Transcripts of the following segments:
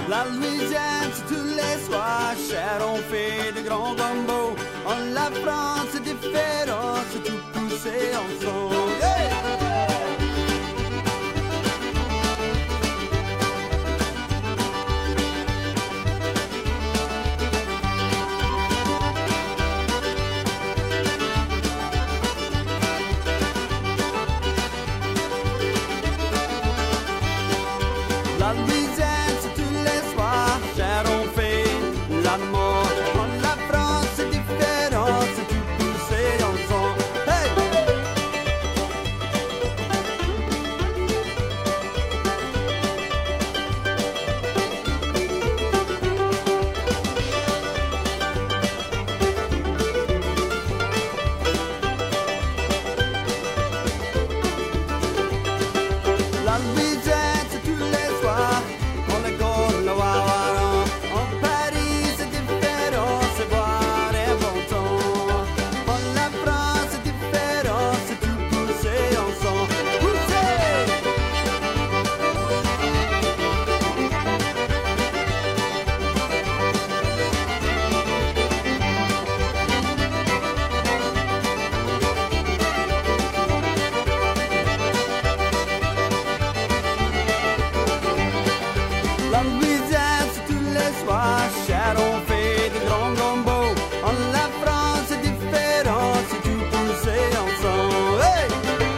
La Louisiane, c'est tous les soirs, cher, on fait de grands gumbo. En la France, c'est différent, c'est tout poussé ensemble. Hey! La Louisiane, c'est tous les soirs, cher, on fait l'amour. En la France, c'est différent, c'est tout poussé ensemble. Hey! La Louisiane, c'est tous les soirs, on est comme le Wawaron. En Paris, c'est différent, c'est boire et bon temps. En la France, c'est différent, c'est tout poussé ensemble. Poussé! La Louisiane, c'est tous les soirs, cher, on fait de grands gumbo. En la France, c'est différent, c'est tout poussé ensemble. Hey!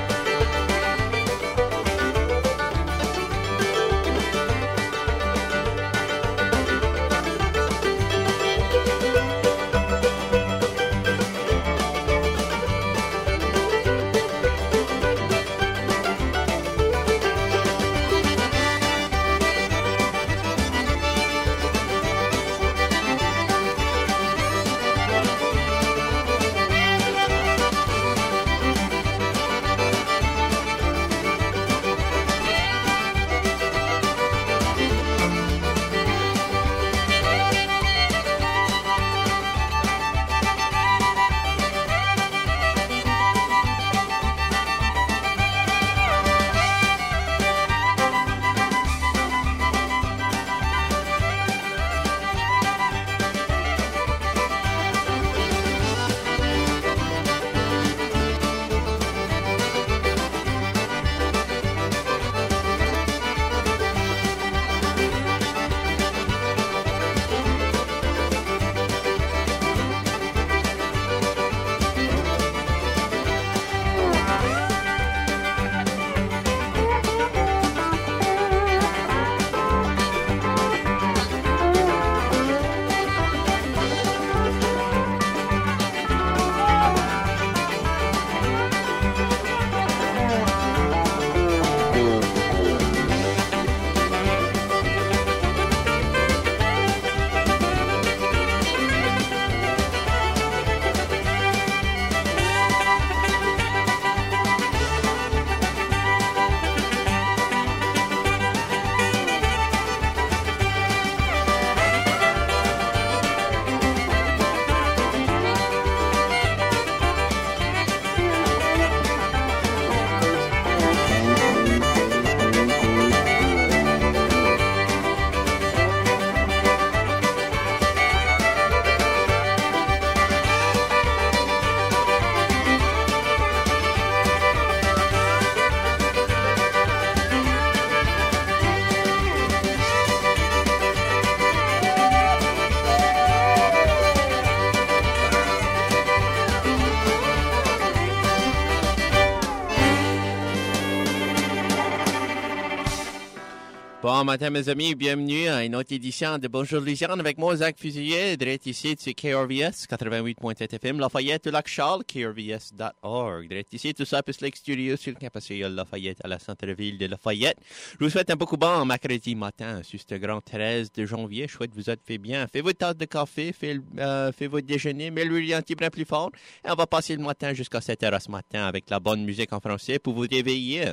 Bon matin, mes amis. Bienvenue à une autre édition de Bonjour Louisiane avec moi, Zach Fusilier, direct ici sur KRVS 88.7 FM, Lafayette, Lac-Charles, krvs.org. Direct ici, tout ça, plus l'extérieur sur le campus Lafayette, à la centre-ville de Lafayette. Je vous souhaite un beaucoup bon mercredi matin, sur ce grand 13 de janvier. Je souhaite que vous êtes fait bien. Faites votre tasse de café, faites votre déjeuner, mais le un petit peu plus fort. Et on va passer le matin jusqu'à 7 heures ce matin avec la bonne musique en français pour vous réveiller.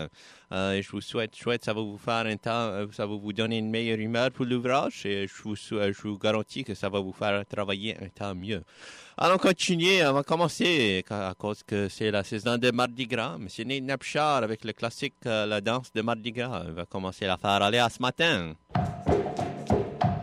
Je vous souhaite, ça va vous faire un temps, ça va vous donner une meilleure humeur pour l'ouvrage et je vous garantis que ça va vous faire travailler un temps mieux. Allons continuer, on va commencer à cause que c'est la saison de Mardi Gras. Monsieur Nate Napchard avec le classique, la danse de Mardi Gras. On va commencer à la faire aller à ce matin.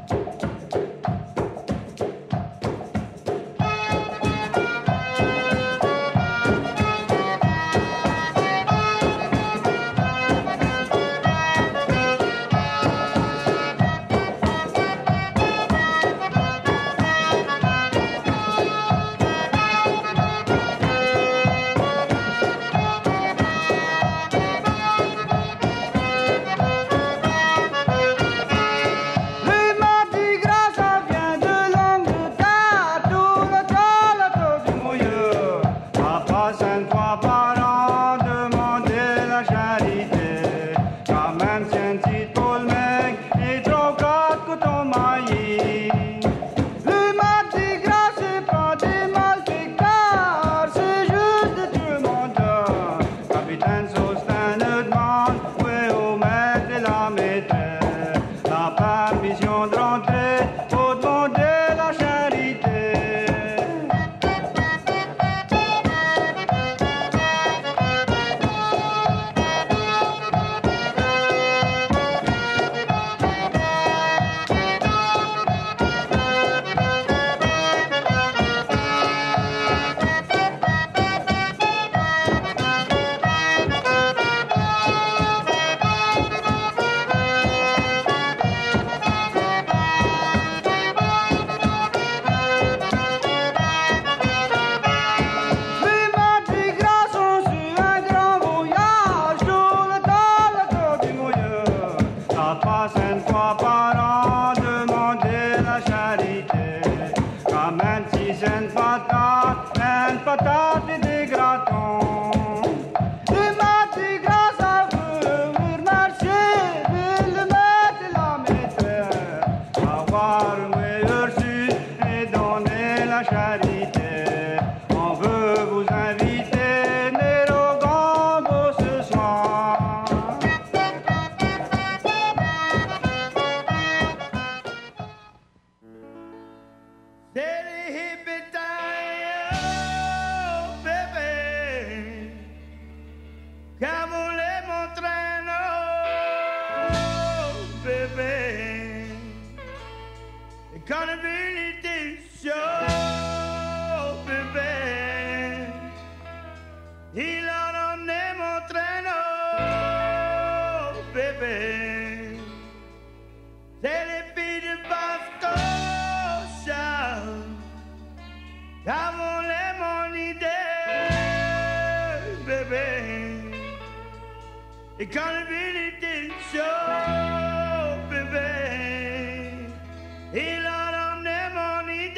patates, plein de patates et des gratons. Et ma dit grâce à vous marcher, le maître et la maîtresse, avoir un meilleur sud et donner la charité. On veut vous inviter, Nero Gambo ce soir. C'est les hippitailles, oh, bébé, qu'à voler mon traîneau, oh, bébé, et quand le vin était chaud, oh, bébé, il a emmené mon traîneau, oh, bébé, c'est les filles de Basco. Avons-les mon idée, bébé. Et quand le vin était chaud, bébé, il a emmené mon idée.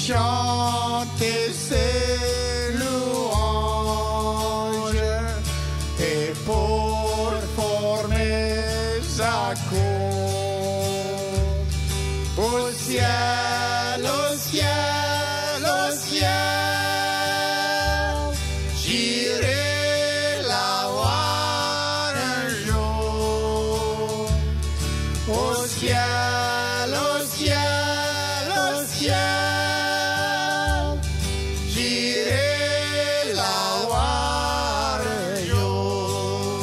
chanter ses louanges et pour former sa cour. Au ciel, au ciel, au ciel, j'irai la voir un jour. Au ciel, au ciel, au ciel, j'irai la voir un jour.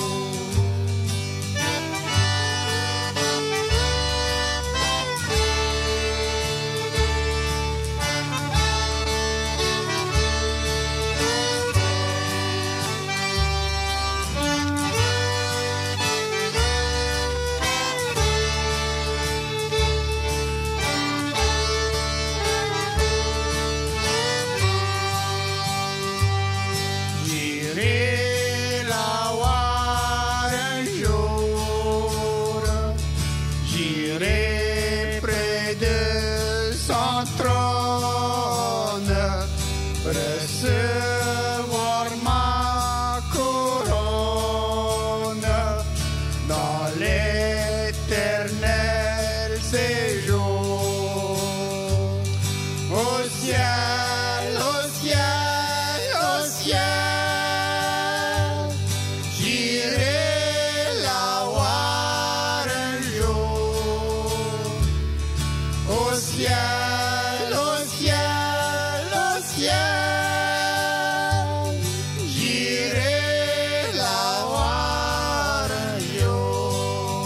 J'irai la voir un jour, j'irai près de son trône, recevoir ma couronne dans l'éternel séjour. Au ciel, au ciel, au ciel, j'irai la voir un jour. Au ciel, au ciel, au ciel, j'irai la voir un jour.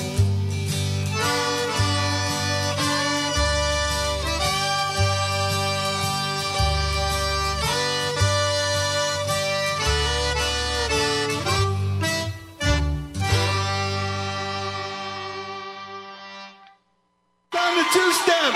Down the two-step.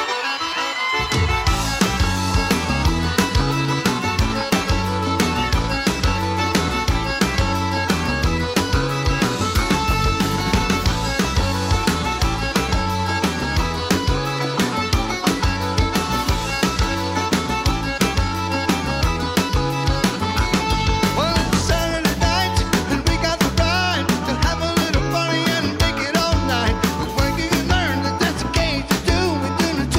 Well, it's Saturday night, and we got the ride to have a little fun and make it all night. But when you learn that that's okay to do, we're doing it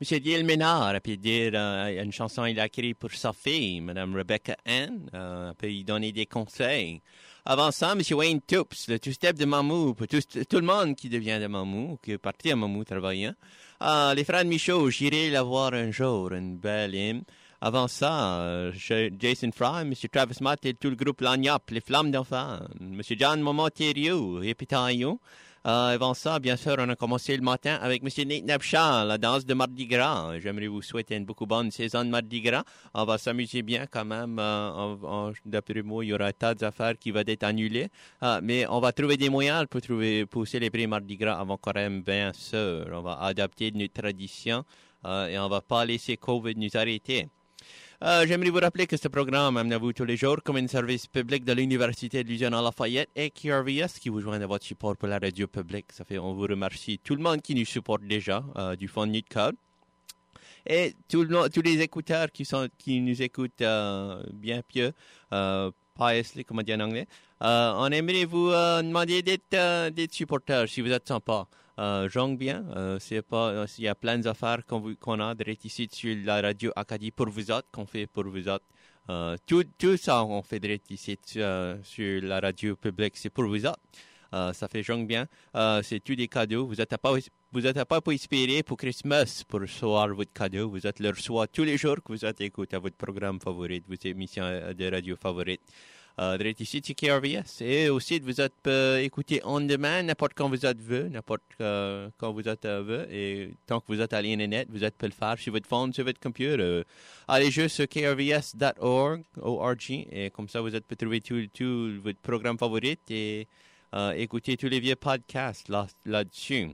M. Diel Ménard, peut dire une chanson qu'il a écrite pour sa fille, Mme Rebecca Ann, peut y donner des conseils. Avant ça, M. Wayne Toops, le two-step de Mamou, pour tout le monde qui devient de Mamou, qui est parti à Mamou travaillant. Les frères Michaud, j'irai la voir un jour, une belle hymne. Avant ça, Jason Fry, M. Travis Matt et tout le groupe Lagnac, les Flammes d'Enfants, M. John Momo-Thériault, et Pitaillon. Avant ça, bien sûr, on a commencé le matin avec M. Nate Napchal, la danse de Mardi Gras. J'aimerais vous souhaiter une beaucoup bonne saison de Mardi Gras. On va s'amuser bien quand même. D'après moi, il y aura un tas d'affaires qui vont être annulées. Mais on va trouver des moyens pour célébrer Mardi Gras avant quand même, bien sûr. On va adapter notre tradition et on va pas laisser COVID nous arrêter. J'aimerais vous rappeler que ce programme amène à vous tous les jours comme un service public de l'Université de Louisiane-Lafayette et KRVS qui vous joignent à votre support pour la radio publique. Ça fait, on vous remercie tout le monde qui nous supporte déjà du fond de notre code. Et tous les écouteurs qui nous écoutent bien pieux, piously, comme on dit en anglais. On aimerait vous demander d'être supporters si vous êtes sympa. Jonge bien, il y a plein d'affaires qu'on a direct ici sur la radio Acadie pour vous autres, qu'on fait pour vous autres. Tout ça, on fait direct ici sur la radio publique, c'est pour vous autres. Ça fait jonge bien. C'est tous des cadeaux. Vous n'êtes pas pour espérer pour Christmas pour recevoir votre cadeau. Vous êtes le recevoir tous les jours que vous êtes écouté à votre programme favori, votre émission de radio favorite. Direct ici, c'est KRVS. Et aussi, vous êtes écouté on demand n'importe quand vous êtes vu, n'importe quand vous êtes vu. Et tant que vous êtes à l'Internet, vous êtes peut le faire sur votre phone, sur votre computer. Allez juste sur krvs.org, et comme ça, vous êtes peut trouver tout votre programme favori et écouter tous les vieux podcasts là-dessus.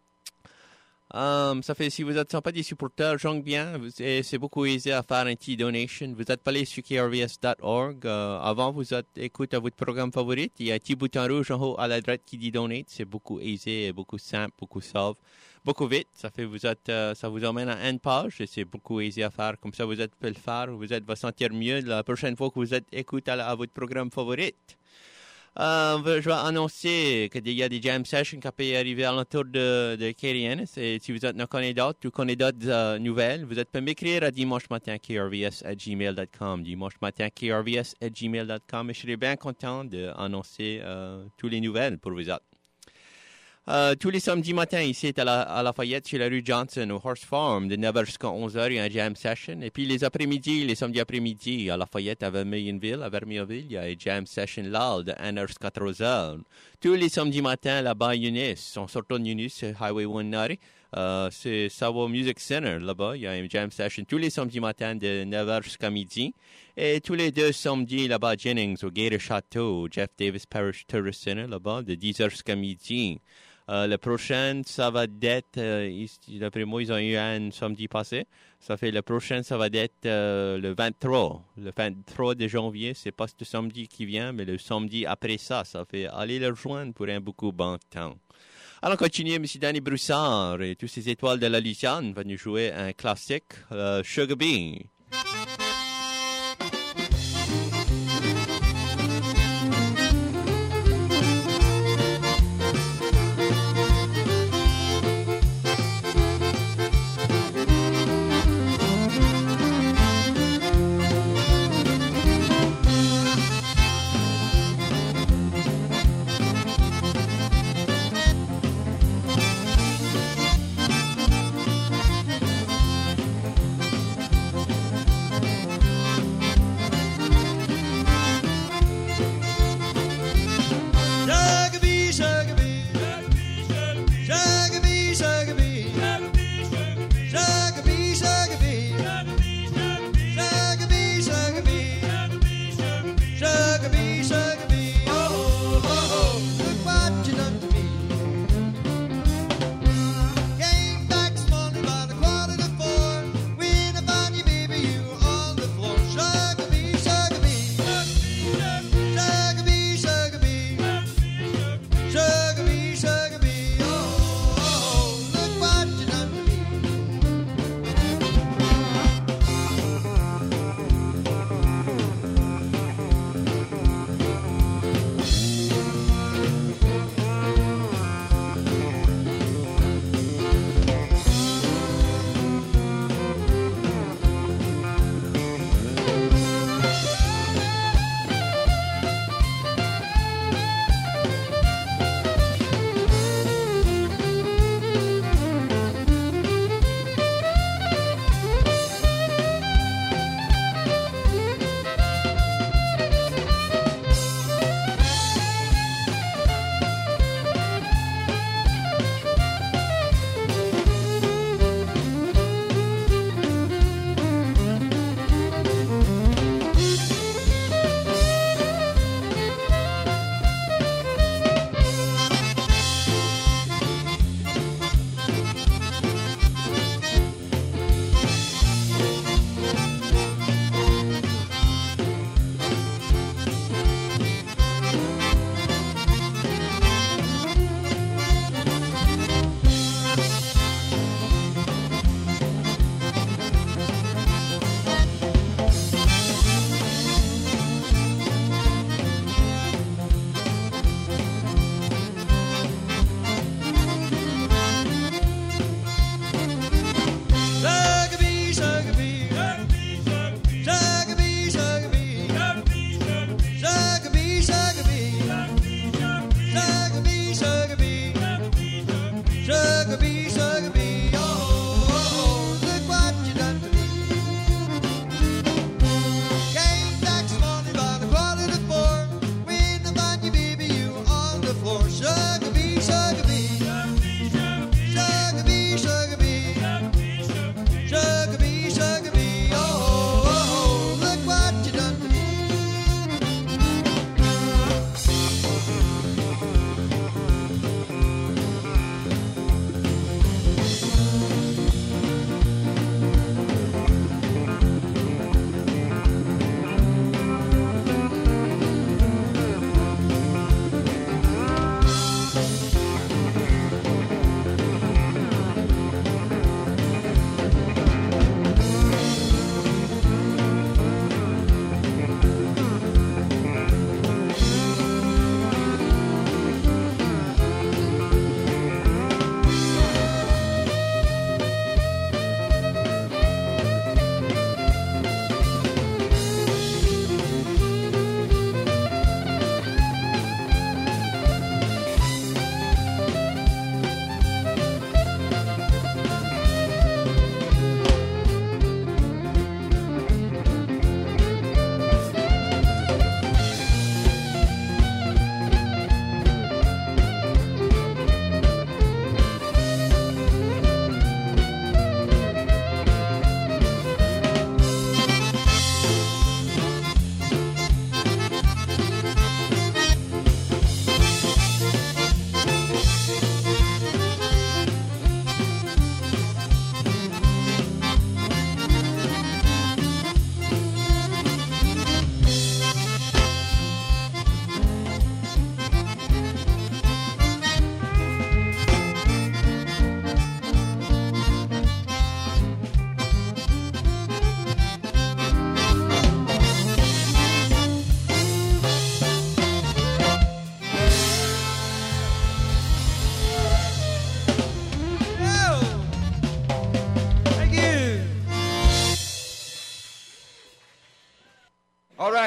Ça fait, si vous êtes sympa des supporters, jonge bien, c'est beaucoup aisé à faire un petit donation. Vous êtes pas allé sur krvs.org. Avant, vous êtes écouté à votre programme favori. Il y a un petit bouton rouge en haut à la droite qui dit donate. C'est beaucoup aisé, beaucoup simple, beaucoup sauve, beaucoup vite. Ça fait, ça vous emmène à une page et c'est beaucoup aisé à faire. Comme ça, vous êtes peut le faire. Vous êtes va sentir mieux la prochaine fois que vous êtes écouté à votre programme favori. Je vais annoncer qu'il y a des jam sessions qui peuvent arriver à l'entour de KRVS. Et si vous êtes un candidat d'autres nouvelles, vous êtes peut m'écrire à dimanche-matin@krvs@gmail.com. dimanche-matin@krvs@gmail.com. Et je serai bien content d'annoncer toutes les nouvelles pour vous autres. Tous les samedis matins, ici à Lafayette, chez la rue Johnson, au Horse Farm, de 9h jusqu'à 11h, il y a un jam session. Et puis les samedis après-midi, à Lafayette, à Vermillionville, il y a un jam session là, de 1h jusqu'à 3h. Tous les samedis matins, là-bas à Eunice, on sort de Eunice, c'est Highway 190, c'est Sawa Music Center, là-bas, il y a un jam session tous les samedis matins de 9h jusqu'à midi. Et tous les deux samedis, là-bas à Jennings, au Gator Château, au Jeff Davis Parish Tourist Center, là-bas, de 10h jusqu'à midi. Le prochain, ça va être, d'après moi, ils ont eu un samedi passé. Ça fait le prochain, ça va être le 23. Le 23 de janvier, c'est pas ce samedi qui vient, mais le samedi après ça. Ça fait aller le rejoindre pour un beaucoup bon temps. Alors, on continue, M. Danny Broussard et tous ces étoiles de la Louisiane vont nous jouer un classique, Sugar Bean.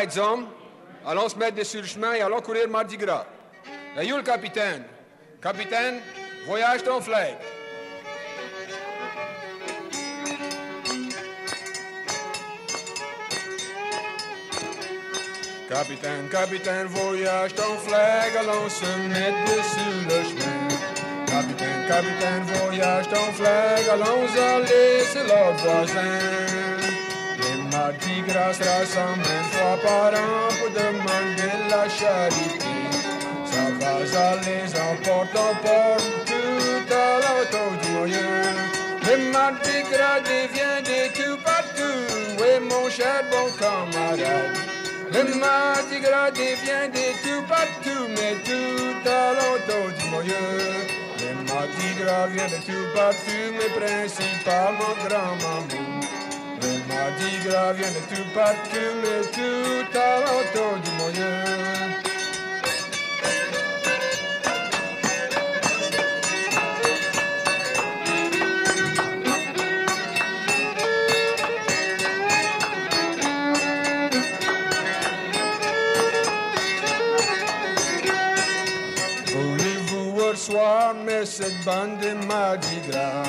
right, hommes. Allons se mettre sur le chemin et allons courir Mardi Gras. Là, où le capitaine? Capitaine, voyage ton flag. Capitaine, capitaine, voyage ton flag, allons se mettre sur le chemin. Capitaine, capitaine, voyage ton flag, allons aller, c'est l'autre voisin. Les Mardi Gras se rassemblent une fois par an pour demander la charité. Ça va aller en porte tout à l'auto du moyen. Les Mardi Gras devient des tout partout, oui mon cher bon camarade. Le Mardi Gras devient des tout partout, mais tout à l'auto du moyen. Le Mardi Gras vient de tout partout, mais principalement grand-maman. Le Mardi Gras vient de tout partout, mais tout à l'auto du moyen. Soir, mais cette bande de Mardi Gras.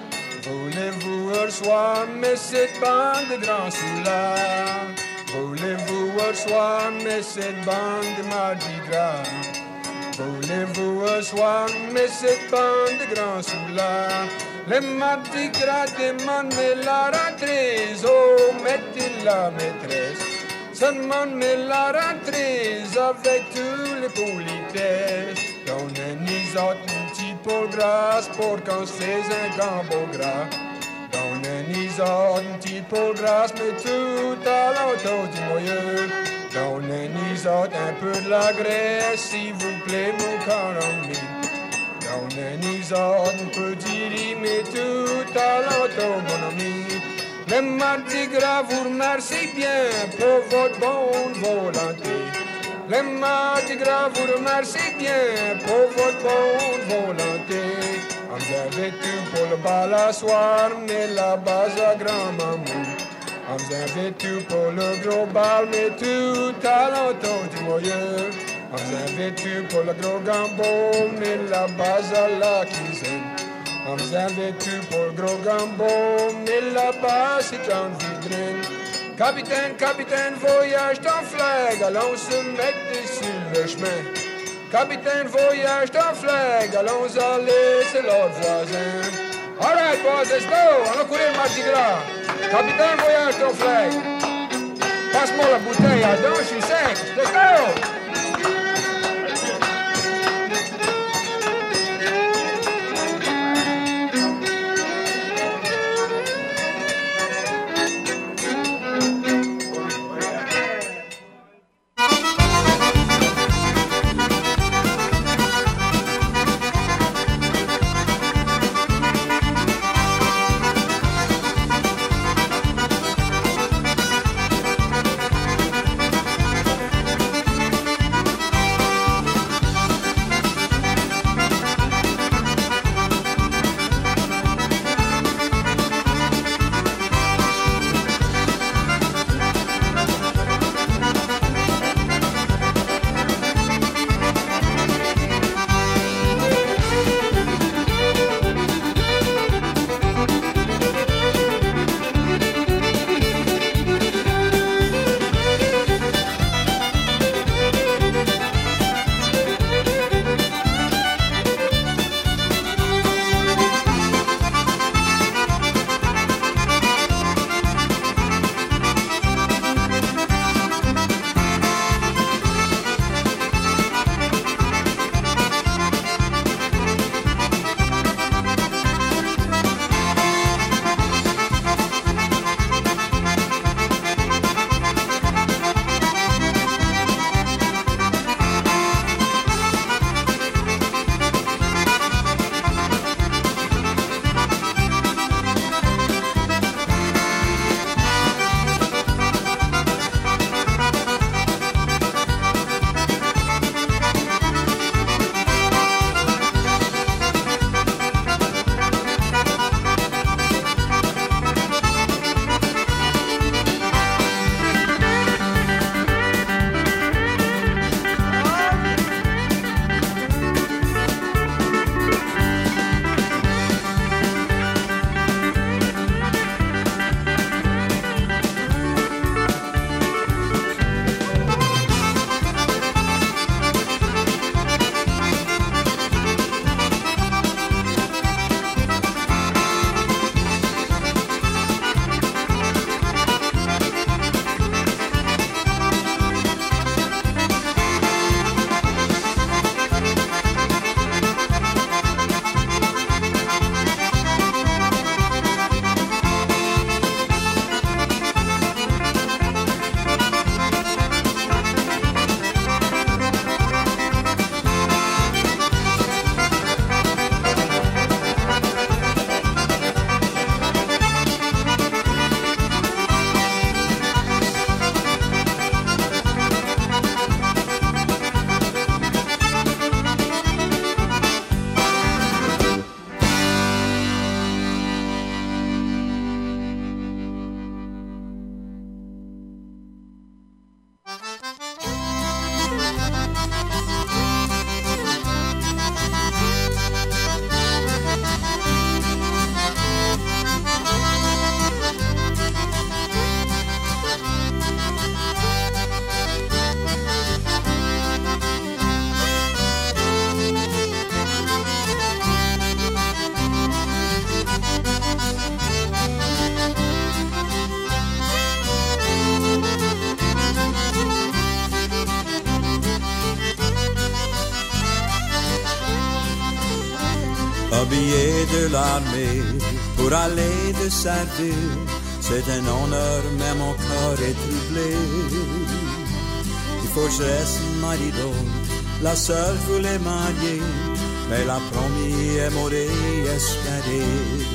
Voulez-vous au soir, mais cette bande de grands soulards. Voulez-vous au soir, mais cette bande de Mardi Gras. Voulez-vous au soir, mais cette bande de grands soulards. Les Mardi Gras demandent la rentrée, oh, mettez la maîtresse. Ça demande la rentrée avec tous les politesses. Donnez-nous un petit peu de grâce pour qu'on se fasse un gambo gras. Donnez-nous un petit peu de grâce, mais tout à l'auto du moyen. Donnez-nous un peu de la graisse, s'il vous plaît, mon caramel. Donnez-nous un peu d'iri, mais tout à l'auto, mon ami. Le Mardi Gras vous remercie bien pour votre bonne volonté. Le Mardi Gras vous remercie bien pour votre bonne volonté. Vous avez tout pour le bal à soir, mais la base à grand-maman. Vous avez tout pour le gros bal, mais tout à l'auto du moyen. Vous avez tout pour le gros gambo, mais la base à la cuisine. Vous avez tout pour le gros gambo, mais là-bas c'est en vitrine. Capitaine, capitaine, voyage ton flag, allons se mettre sur le chemin. Capitaine, voyage ton flag, allons aller, c'est l'autre voisin. All right, boys, let's go, allons courir Mardi Gras. Capitaine, voyage ton flag. Passe-moi la bouteille à don, je suis sec. Let's go! billet de l'armée pour aller de servir. C'est un honneur, mais mon corps est troublé. Il faut que je reste marido, la seule voulait marier, mais la première m'aurait escadé.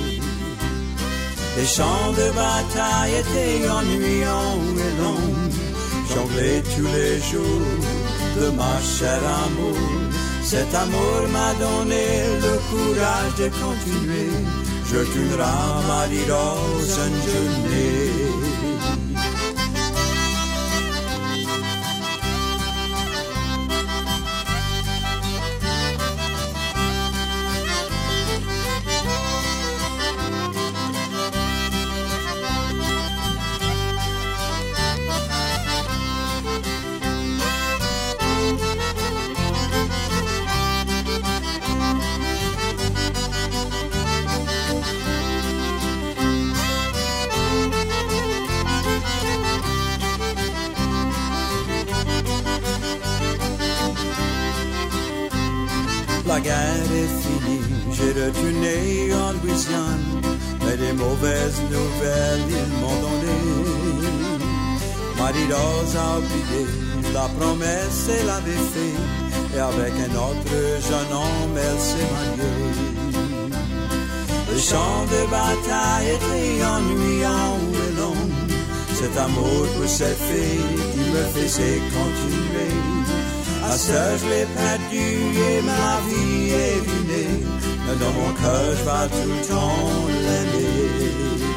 Les champs de bataille étaient ennuyants et longs. Jonglais tous les jours de ma chère amour. Cet amour m'a donné le courage de continuer. Je tournerai ma rose en journée. La guerre est finie, j'ai retourné en Louisiane, mais des mauvaises nouvelles ils m'ont donné. Marie-Rose a oublié la promesse elle avait fait, et avec un autre jeune homme elle s'est mariée. Le champ de bataille était ennuyant et long, cet amour pour cette fille qui me faisait continuer. À ce je l'ai perdu et ma vie est ruinée, mais dans mon cœur je vais tout le temps l'aimer.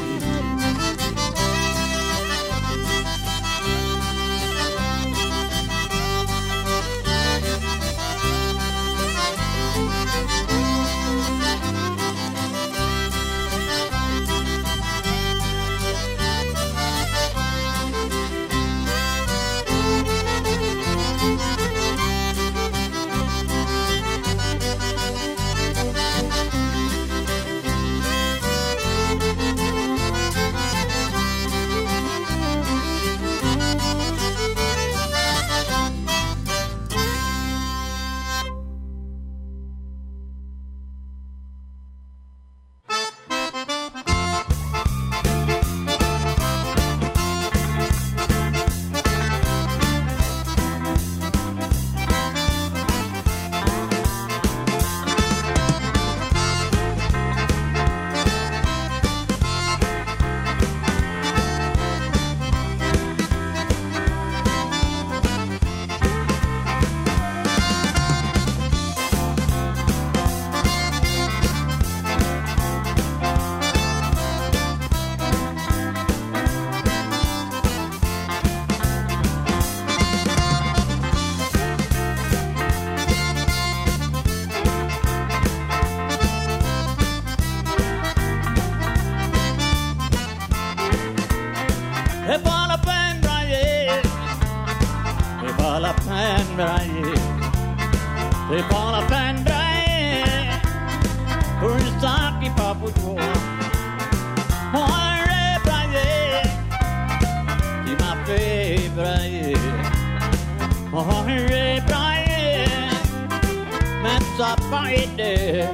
C'est pas la peine de brailler pour une star qui part pour toi. Moi j'ai braillé, qui m'a fait brailler. Moi j'ai braillé, mais ça n'a pas été.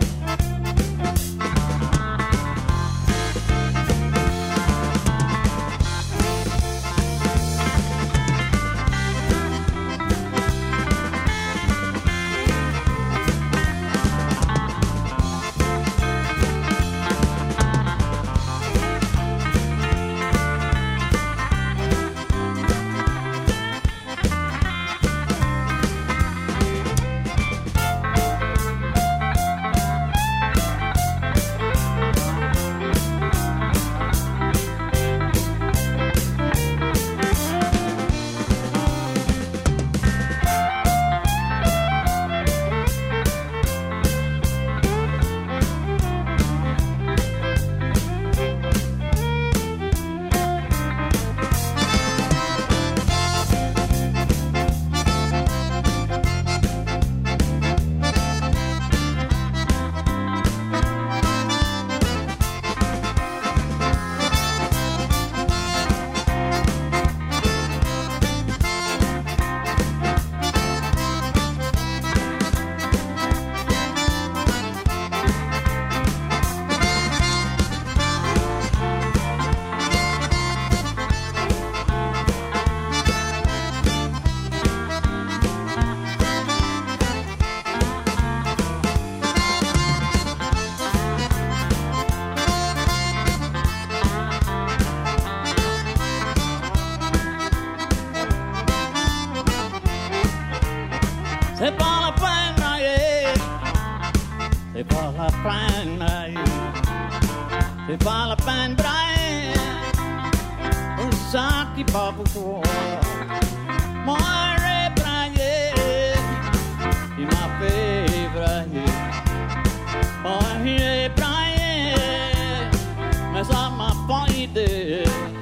C'est pas la peine de brailler. C'est pas la peine de brailler. C'est pas la peine de brailler. Un sac qui part pour toi. Moi, j'ai braillé. Il m'a fait brailler. Moi, j'ai braillé. Mais ça m'a pas aidé.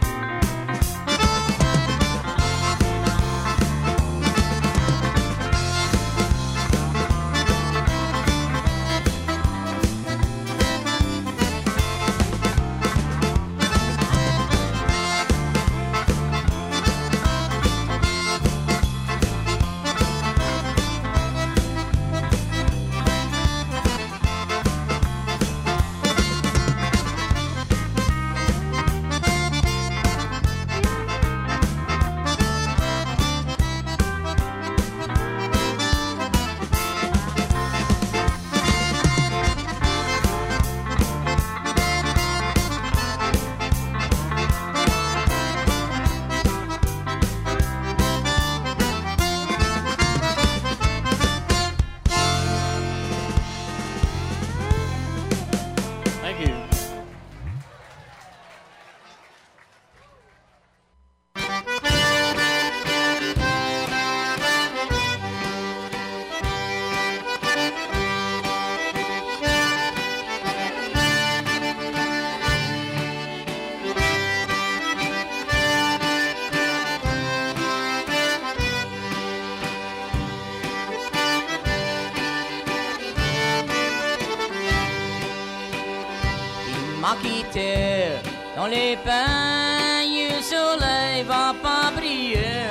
Thank you. Il m'a quitté dans les pays, le soleil va pas briller.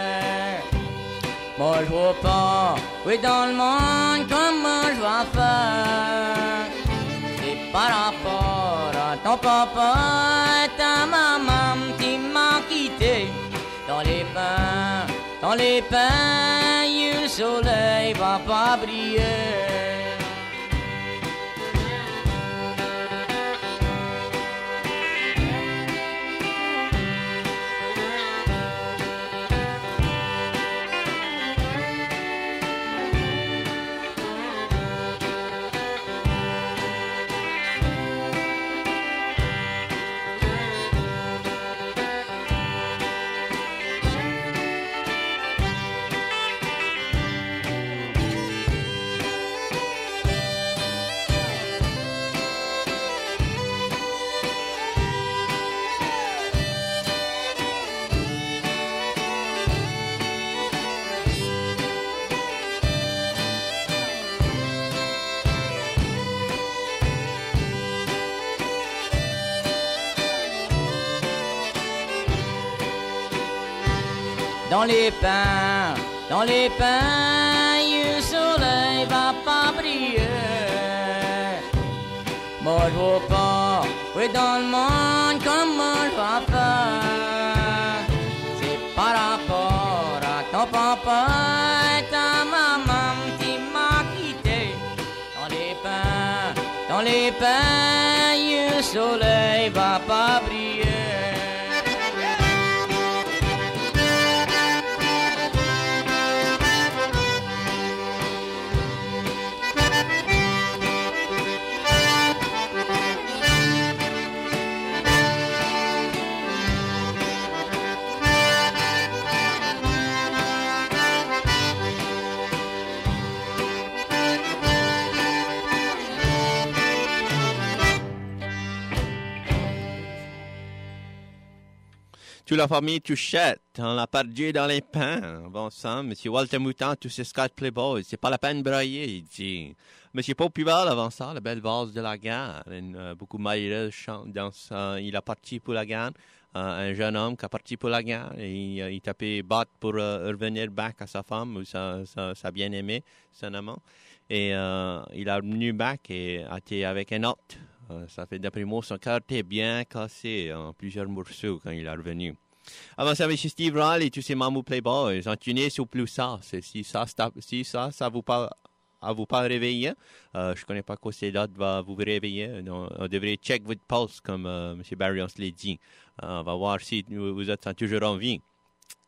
Moi je vois pas, oui dans le monde, comment je vais faire. C'est par rapport à ton papa et ta maman qui m'a quitté dans les pays, le soleil va pas briller. Dans les pins, le soleil va pas briller. Moi je vois pas, oui dans le monde, comment je vais faire. C'est par rapport à ton papa et ta maman qui m'a quitté. Dans les pins, le soleil va pas briller. Toute la famille Touchette, on l'a perdu dans les pins. Bon sang, Monsieur Walter Mouton, tous ces Scott Playboys, c'est pas la peine de brailler, il dit. Monsieur Popubal, avant ça, la belle vase de la gare. Beaucoup malheureux il a parti pour la gare. Un jeune homme qui a parti pour la gare. Il tapait batte pour revenir back à sa femme ou sa bien-aimée, son amant. Et il a venu back et a été avec un autre. Ça fait d'après moi, son cœur était bien cassé en plusieurs morceaux quand il est revenu. Avant ça, M. Steve Raleigh et tous ces Mamou Playboys, en tuné sur plus ça. Si ça vous pas réveiller, je connais pas quoi ces dates va vous réveiller. On devrait check votre pulse comme M. Barry on se l'a dit. On va voir si vous êtes toujours en vie.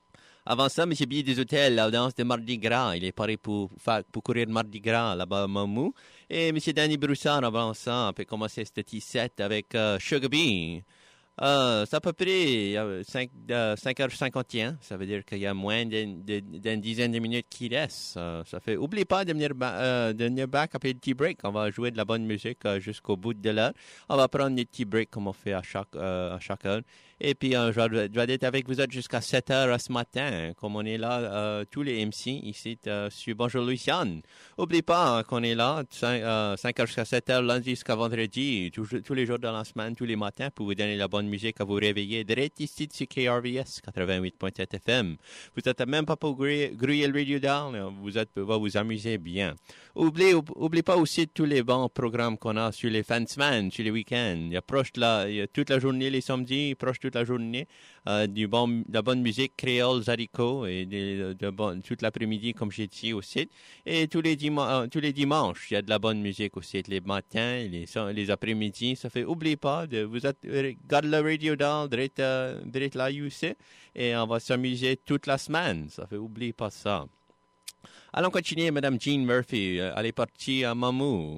Avant ça, M. Billet des Hôtels, la danse de Mardi Gras. Il est paré pour courir Mardi Gras là-bas à Mamou. Et M. Danny Broussard, avant ça, on peut commencer ce petit set avec Sugar Bee. C'est à peu près 5h51. Ça veut dire qu'il y a moins d'une dizaine de minutes qui restent. Ça fait. N'oubliez pas de venir back après le tea break. On va jouer de la bonne musique jusqu'au bout de l'heure. On va prendre des tea breaks comme on fait à chaque heure. Et puis, je vais être avec vous autres jusqu'à 7h ce matin, comme on est là, tous les MC ici sur Bonjour Louisiane. N'oubliez pas qu'on est là, 5h jusqu'à 7h, lundi jusqu'à vendredi, tous les jours de la semaine, tous les matins, pour vous donner la bonne musique à vous réveiller. Direct ici sur KRVS 88.7 FM. Vous n'êtes même pas pour grouiller le radio down, vous va vous amuser bien. N'oubliez pas aussi tous les bons programmes qu'on a sur les fins de semaine, sur les week-ends. Il y a toute la journée, les samedis, toute la journée, de la bonne musique créole, haricot, et toute l'après-midi, comme j'ai dit aussi. Et tous les dimanches, il y a de la bonne musique aussi, les matins, les après-midi. Ça fait, n'oubliez pas, garde le radio down, direct là, et on va s'amuser toute la semaine. Ça fait, n'oubliez pas ça. Allons continuer, Madame Jean Murphy. Elle est partie à Mamou.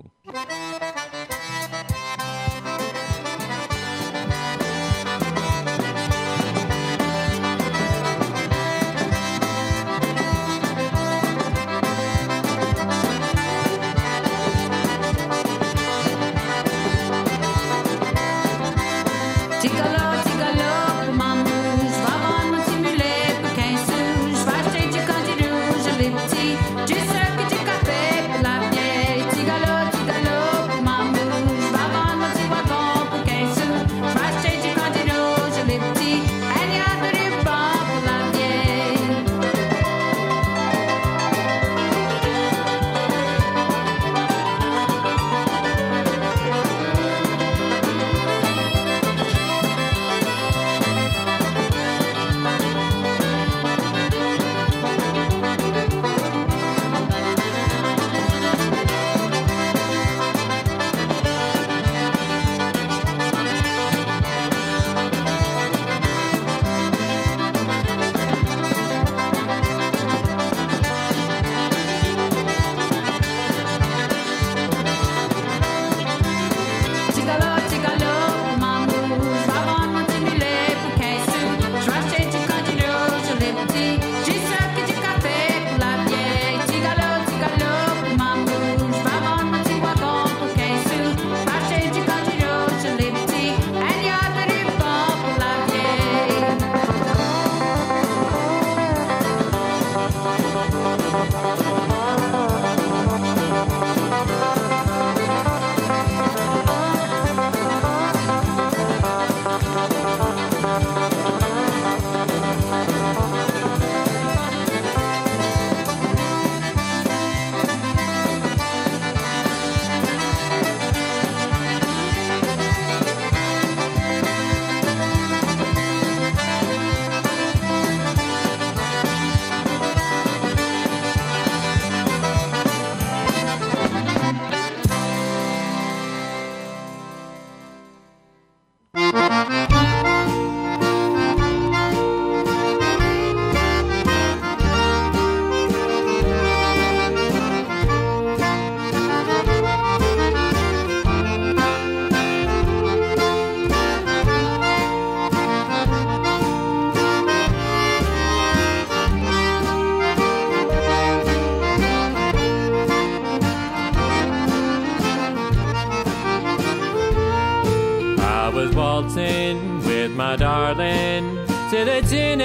waltzing with my darling to the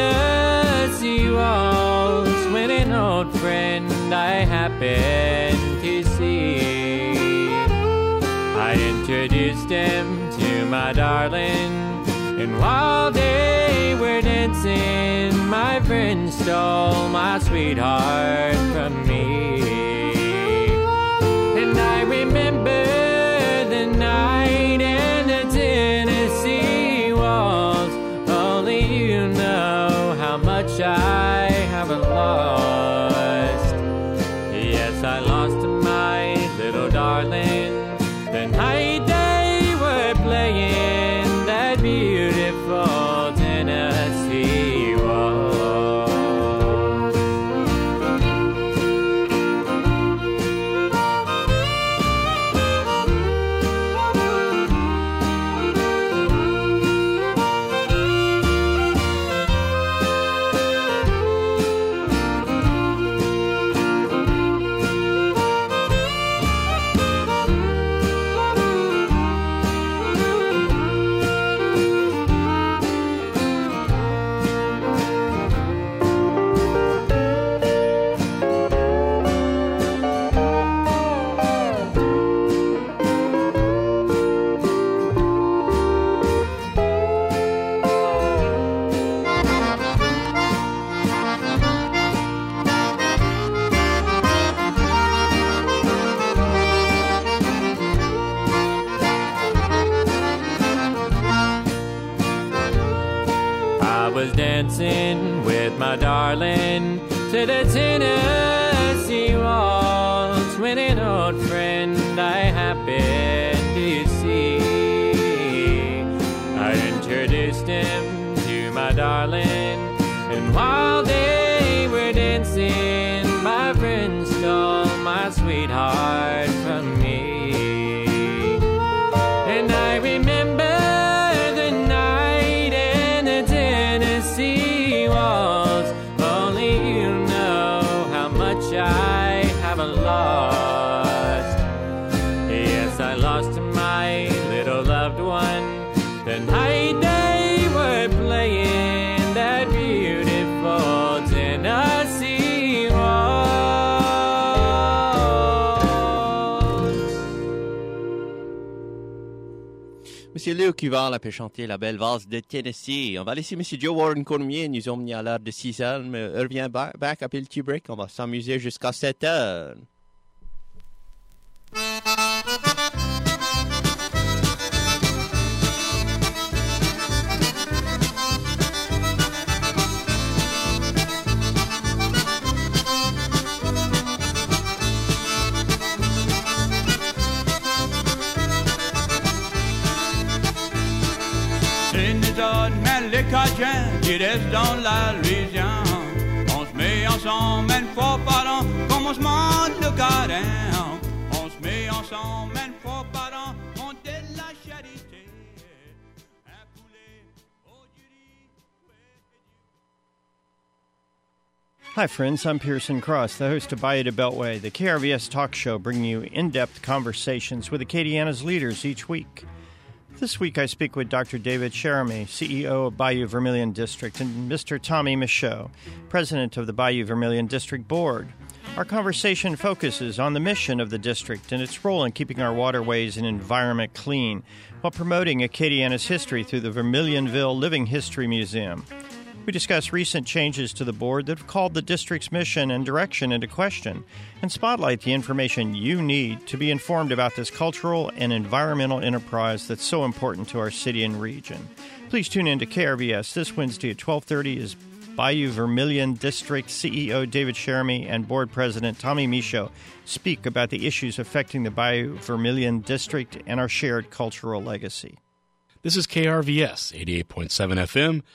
Tennessee waltz when an old friend I happened to see. I introduced him to my darling, and while they were dancing, my friend stole my sweetheart from me. And I remember the night and the Tennessee waltz. Only you know how much I have lost. Yes, I lost my little darling the night they were playing that beautiful Tennessee waltz. was dancing with my darling to the Tennessee waltz when an old friend I happened to see. I introduced him to my darling, and while they were dancing, my friend stole my sweetheart from me. And I remember the night in the Tennessee waltz. Only you know how much I have lost. Yes, I lost my little loved one the night they were playing that beautiful Tennessee waltz. Monsieur Luc Huval a pu chanter la belle valse de Tennessee. On va laisser Monsieur Joe Warren Cormier nous emmener à l'heure de 6 heures, mais revient back après le petit break. On va s'amuser jusqu'à 7 heures. Trinidad, mais les Cajuns qui restent dans la Louisiane, on se met ensemble une fois par an, comme on se monte le carin. On se met ensemble une fois par an, on dit la charité. Un poulet au jury. Hi, friends. I'm Pearson Cross, the host of Bayou to Beltway, the KRVS talk show bringing you in-depth conversations with Acadiana's leaders each week. This week I speak with Dr. David Cheremy, CEO of Bayou Vermilion District, and Mr. Tommy Michaud, President of the Bayou Vermilion District Board. Our conversation focuses on the mission of the district and its role in keeping our waterways and environment clean, while promoting Acadiana's history through the Vermilionville Living History Museum. We discuss recent changes to the board that have called the district's mission and direction into question, and spotlight the information you need to be informed about this cultural and environmental enterprise that's so important to our city and region. Please tune in to KRVS this Wednesday at 12:30 as Bayou Vermilion District CEO David Cheremy and Board President Tommy Michaud speak about the issues affecting the Bayou Vermilion District and our shared cultural legacy. This is KRVS 88.7 FM,